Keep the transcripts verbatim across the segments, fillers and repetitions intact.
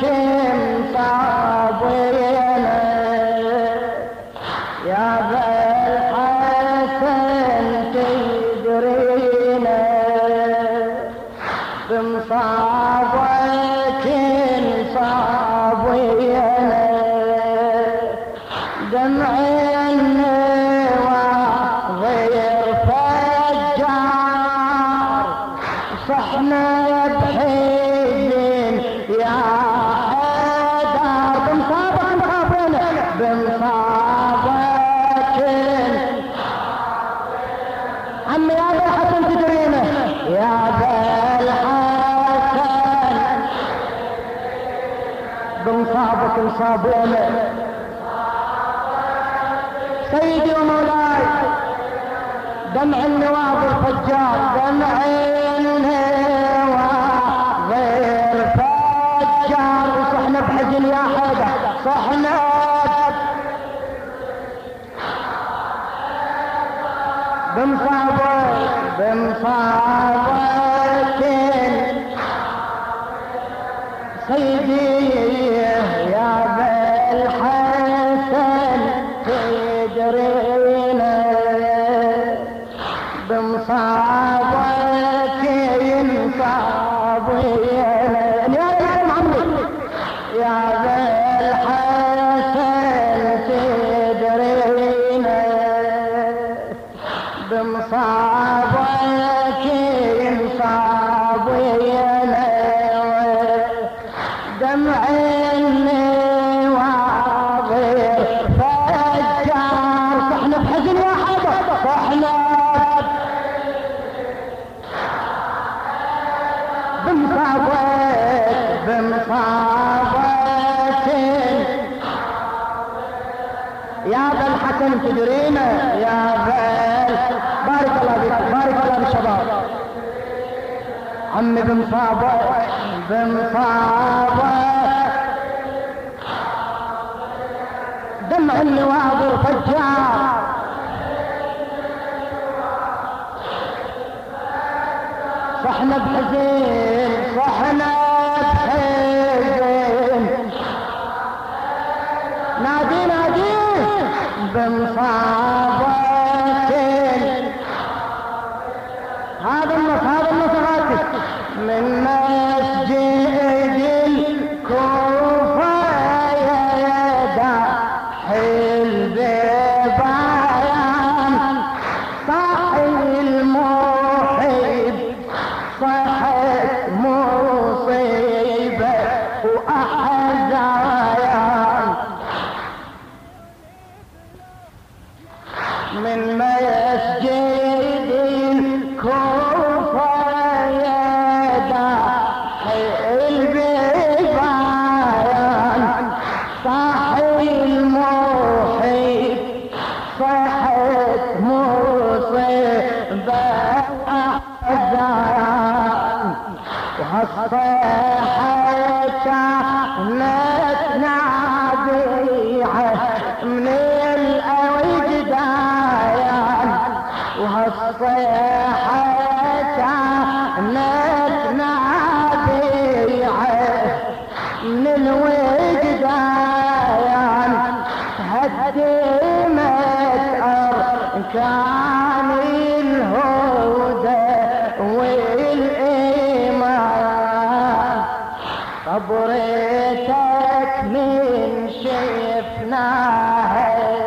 صابينا يا بالحسن تدرينا بمصابك صابينا دمع النواظر فجار صحنا بحزن يا حدار بمصابك صابينا بمصابك عمي يا بالحسن تدرينا يا بالحسن بمصابك صابينا سيدي ومولاي دمع النواظر فجار دمع النواظر فجار وصحنا بحزن يا حيدر صحنا بمصابك بمصابك سيدي يا بالحسن تدرينا بمصابك ينصابينا يا عمي يا بالحسن تدرينا بمصابك ينصابينا دمع النواظر فجار صحنا بحزن يا حدا صحنا بمصابك بمصابك يا بالحسن تدرينا يا بال بارك الله بك بارك الله بالشباب عمي بمصابك بمصابك دمع النواظر فجار صحنا بحزين صحنا بحزين نادي نادي بمصابك هذا النص هذا النص غاتك من مسجد الكوفة يدا البيبان صاحي المحب صحت مصيبة وأحزان من مسجد الكوفة يدا البيبان صاحي المحب صحت مصيبة وأحزان وهالصيحة كانت نابعة من الأوجدان وهالصيحة كانت نابعة من الوجدان هدمت أركان الهدى والإيمان قبرتك من شفناها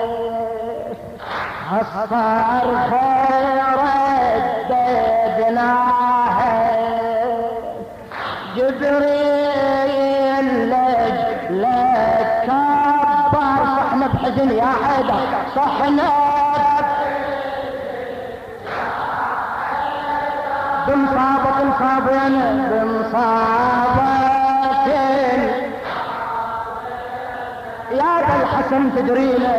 هالصرخة رددناها جبريل لك كبر صحنا بحزن يا حدا صحنا بمصابك مصابين بمصابك يا ذا الحسن تدرينا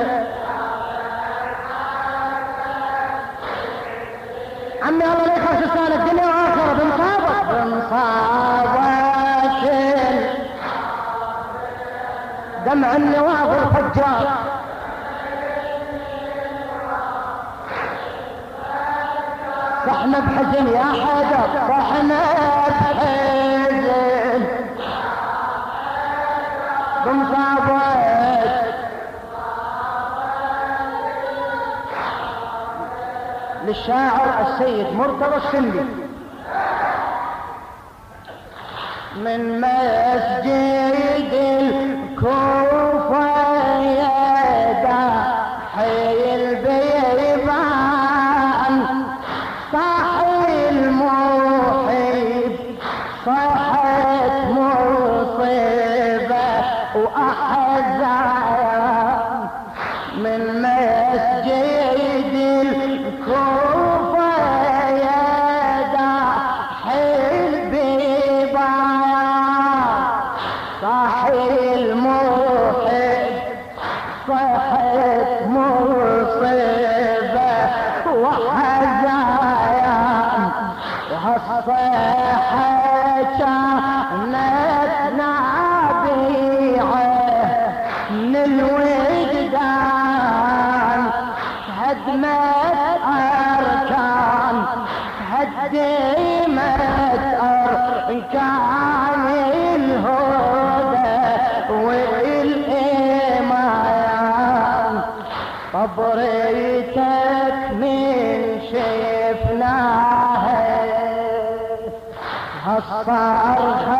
عمي الله لا يخرج لسان الدنيا واخره بمصابك بمصابك دمع النواظر فجار صحنا بحزن يا حجر صحنا بحزن الشاعر السيد مرتضى السندي. من مسجد الكوفة يدا حي البيبان صاحي المحب صاحت مصيبة وأحزان. من مسجد الكوفة يدا حي البيبان صاحي المحب صاحت مصيبة وحزان. وهالصيحة كانت نابعة من الوجدان هدمت أركان هدمت أركان الهدى والإيمان. قبرتك من شفناها هالصرخة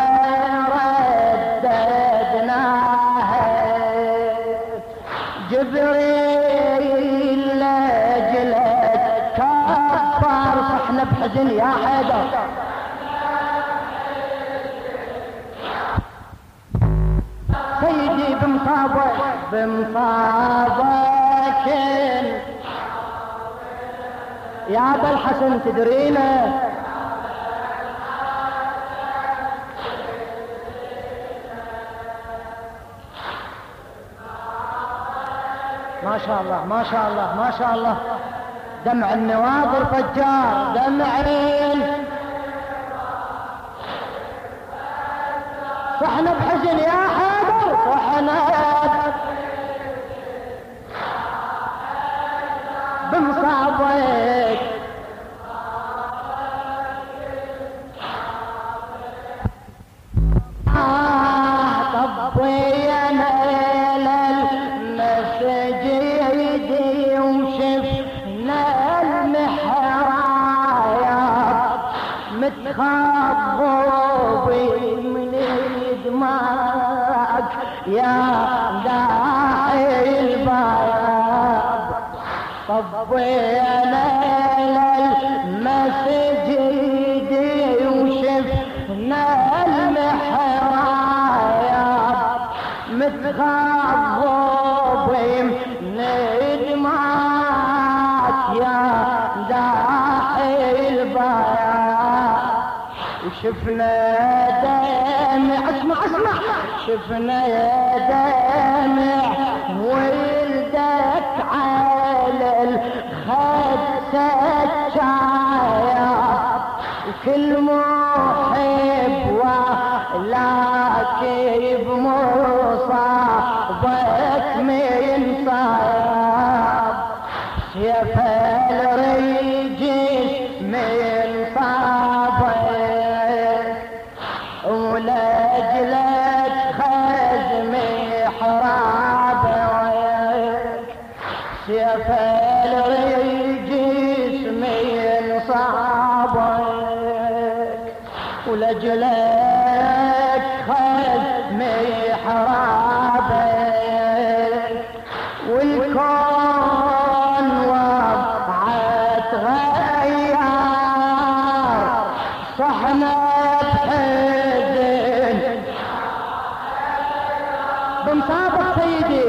رددناها. جبريل لجلك كبر صحنا بحزن يا حيدر. سيدي بمصابك بمصابك يا ابا الحسن تدرينا. ما شاء الله ما شاء الله ما شاء الله. دمع النواظر فجار دمعين صحنا بحزن يا حيدر صحنا بمصابك. آه طبينا للمسجد وشفنا المحرايات متخضب من دماغك يا داعي الباب. طبينا للمسجد وشفنا المحرايات متخضب من دماغك يا داعي الباب. وشفنا دمع اسمع اسمع شفنا دمع ولدك على الخد سجايا. وكل محب ولكن بمصابك من صاب. سيف الرجل من صابك ولجلك خز محرابك. سيف الرجل من صابك ولجلك خز محرابك. والكون وضعت غيار صحنا بحزن بمصابك سيدي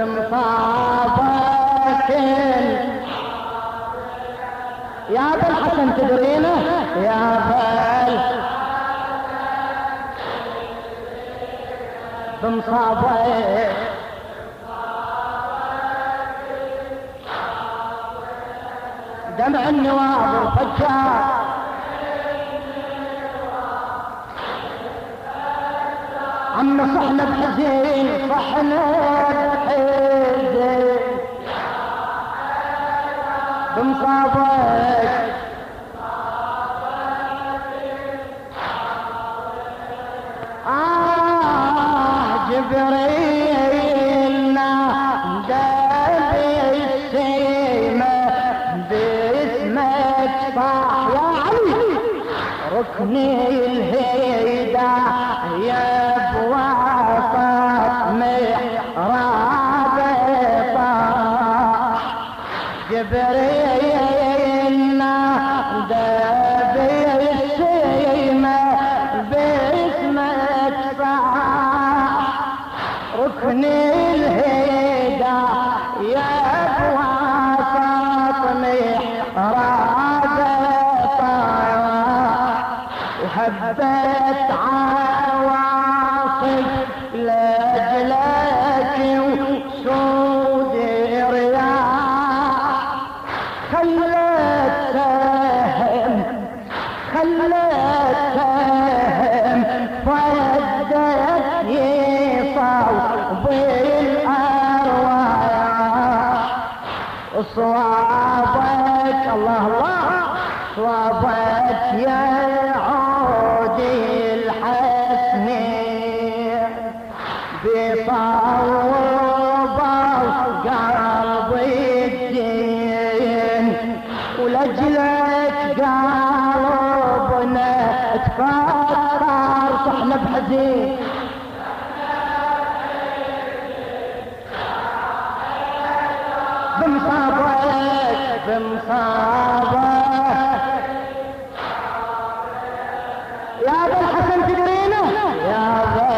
بمصابك يا ابا الحسن تدرينا يا ابا بمصابك. دمع النواظر فجار عم صحنا بحزين صحنا بحزين بمصابك. آه جبريل نادى بالسيمة باسمه بوسط محراب طاح جبريل نادى بالسيمة باسمك صاح ركن الهداية بوسط محراب طاح وهبت عواصف لاجلك وسود رياح خلت سهم خلت سهم فدت يصوب الارواح صوابك الله الله صوابك يا عودي الحسنين بصوبة قلب الدين ولجلك قلبنا تفكر صحنا بحزين بمصابك بمصابك يا ابا الحسن تدرينه يا ابا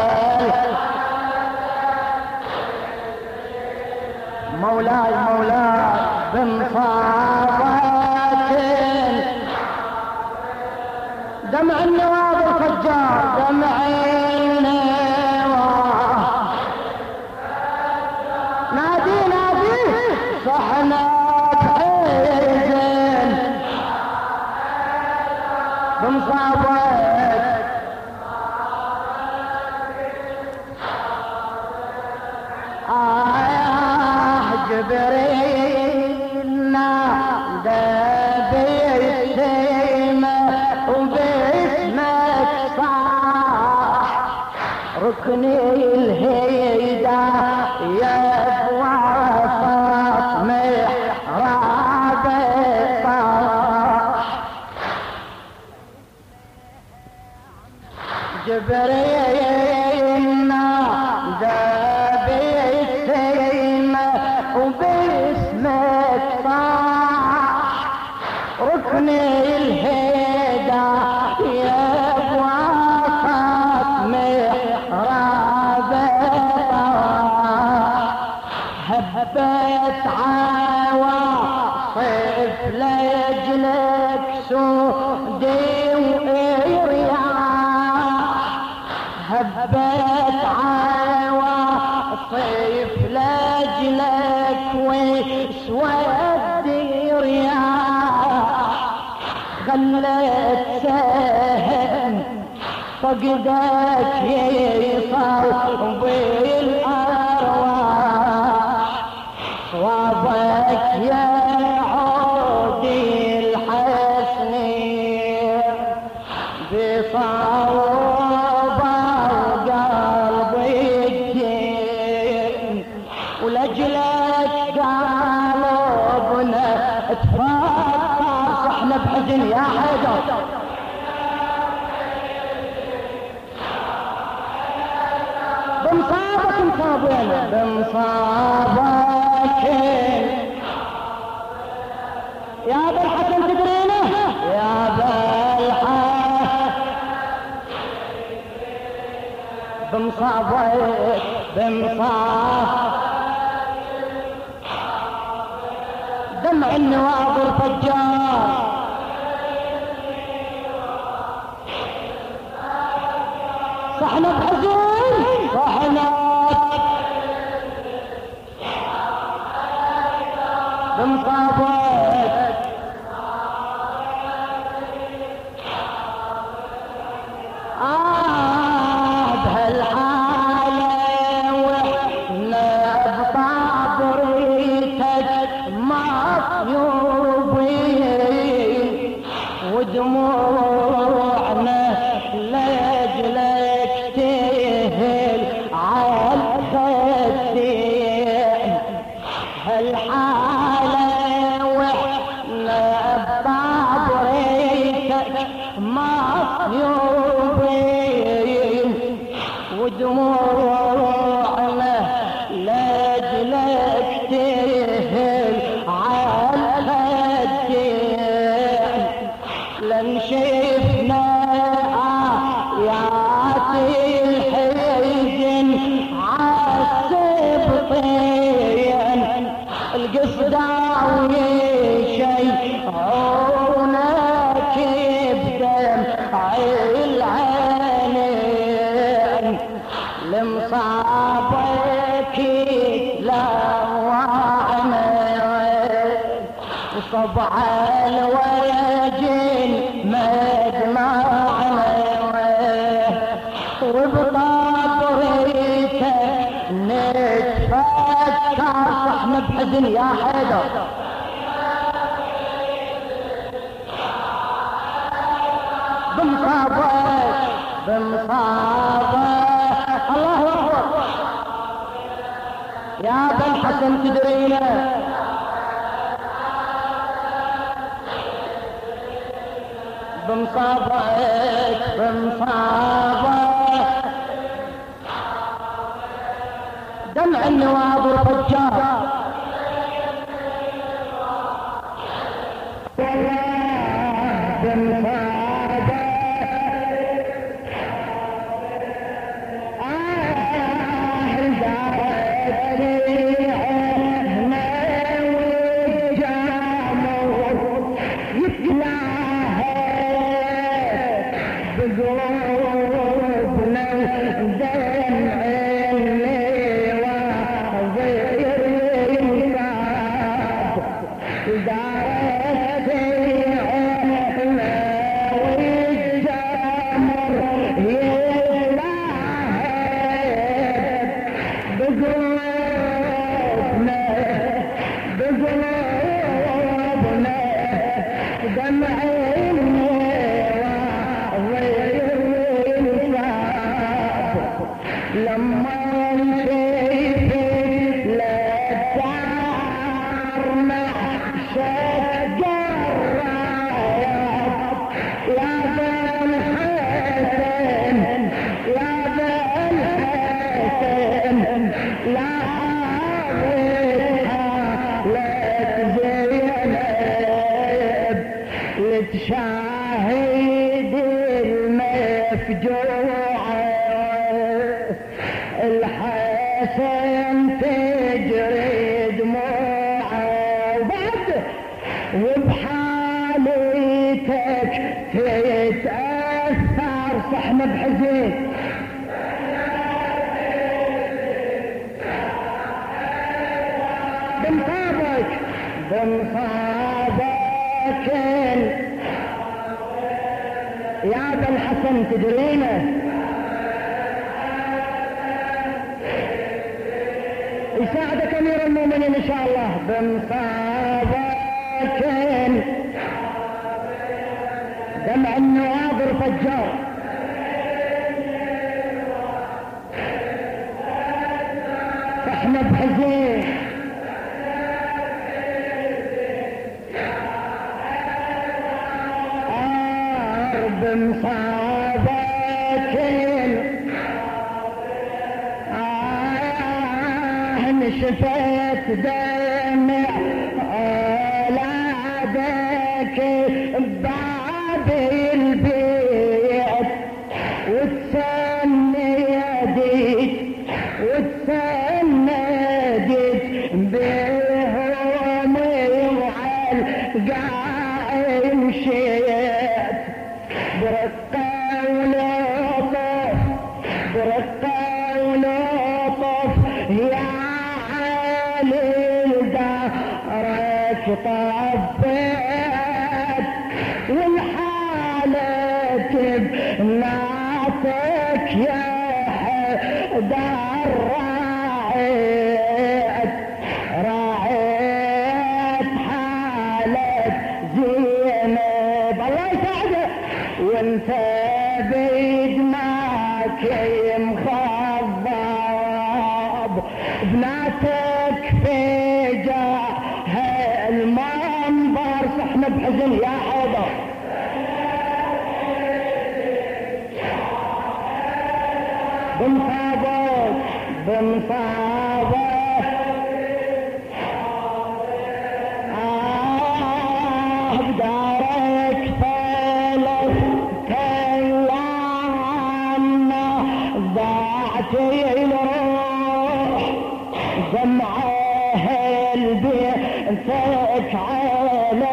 مولاي مولاي بمصابك دمع النواب الفجار دمع النواب نادي نادي صحنا بحزن بمصابك آه جبريل نادى بالسيمة وباسمك صاح ركن الهداية بوسط محراب طاح جبريل نادى بالسيمة وباسمك صاح ركن الهداية بوسط محراب طاح هبت عواصف لاجلك سودي ورياح هبت عواصف لاجلك واسود رياح خلت سهم فقدك يصوب الارواح صوابك يا عودي الحسنين بصوبة قلب الدين ولجلك قلبنا تفكر صحنا بحزن يا حيدر بمصابك مصابين بمصابك يا ابا الحسن تدرينه يا ابا الحسن بمصابك بمصابك دمع النواظر فجار صحنا بحزن صحنا بمصابك آه بهالحالة واحنا بطابريتك مطيوبين ودموعنا لاجلك تهل عالخدين هالحالة ودموعنا لاجلك تهل على الدين لن شفنا آيات الحزن عالسبطين القصداوي شيعونك بدمع العينين لمصابك لوعنا صبع الوجن مدمعنا وبطبريته نتفكر صحنا بحزن يا حيدر بمصابك بمصابك الله أكبر يا بن حسن تدرينا بمصابك بمصابك دمع النواظر فجار شاهد المفجوع الحسن تجري دموعه وبعد وبحالتك تتأثر صحنا بحزين بمصابك بمصابك يا ابا الحسن تدرينا يساعدك امير المؤمنين ان شاء الله بمصابك دمع النواظر فجار فاحنا بحزين بمصابك آه نشفت دمع أولادك بباب البيت وتسندت وتسندت بهم وعالقاع مشيت برقة ولطف برقة ولطف يا علي دارك طبت والحالة بناتك يا حدار راعيت راعيت حالة زينب الله يساعدك وانت بيدماك مخضب بناتك في جاه المنبر صحنا بحزن يا حضر بمصابك بمصابك آه بدارك ثلاث أيام ضاعتي الروح دمعه البيتك على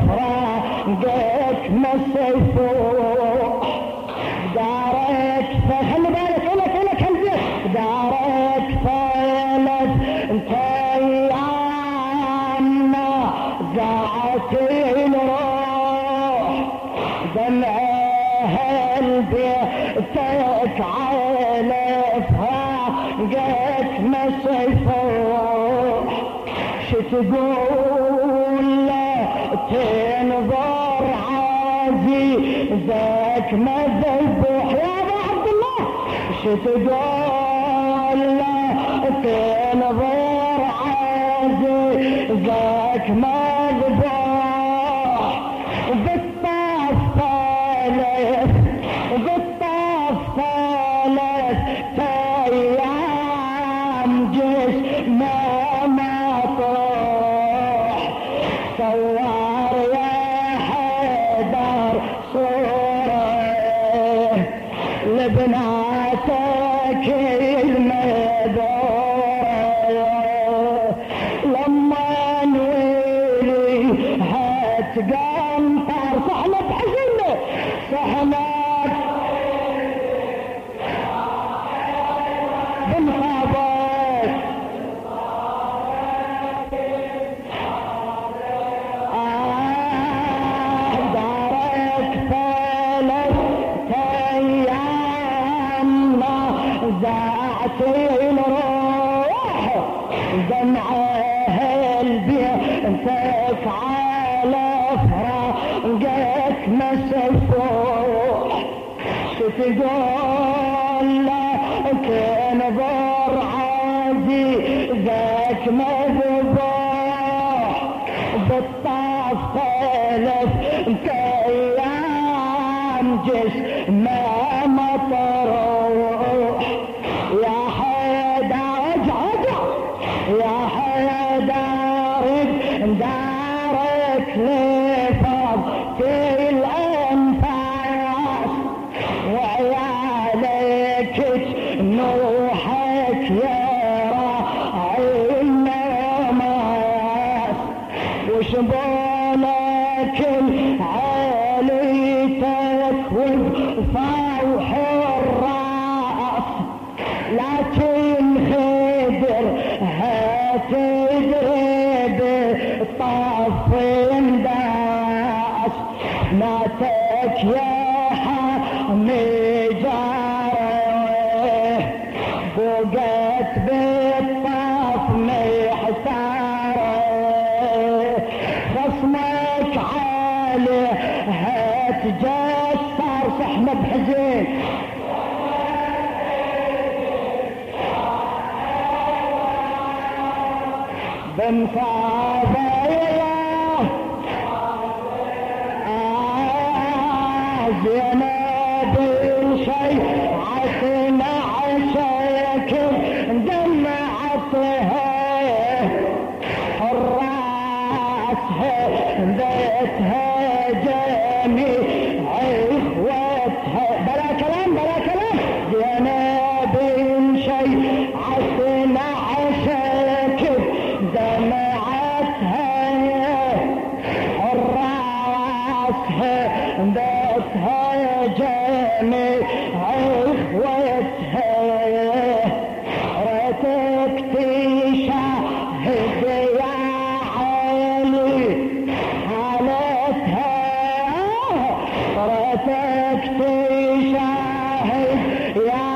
فراقك مسفوح دارك خلي بالك لك لك البيت دارك ثلاث أيام ضاعتي الروح دمعه البيتك على فراقك مسفوح شتقول لا تنظر عزيزك مذبوح يا ابو عبد الله شتقول لا تنظر عزيزك مذبوح بالطاف ثالث بالطاف ثالث ايام جسمه صور يا حيدر صورة لبناتك المدورة لما نويلي هتقنطر صحنة بحزنة صحنة بالخبر ضاعتي الروح دمعه البيتك على فراقك مسفوح شتقول لا تنظر عزيزك مذبوح بالطاف ثلاث ايام جسمه مطروح يا حيدر ارجع يا حيدر دارك لفض في الانفاس وعيالك نوحك يا راعي النماس وشبولك العاليتك وفوح الراس لكن خدر هتدري بالطف انداس ماتك يا حامي جاره بقت بالطف محتاره خصمك عليه هتجسر صحنا بحزين بمصابة زينب شيء عسنا عشاك دمعتها حراسها ذاتها جميع اخوتها بلا كلام بلا كلام زينب شيء عسنا عشاك دمعتها حراسها ذاتها جميع اخوتها ريتك تشاهد يا علي حالتها ريتك تشاهد يا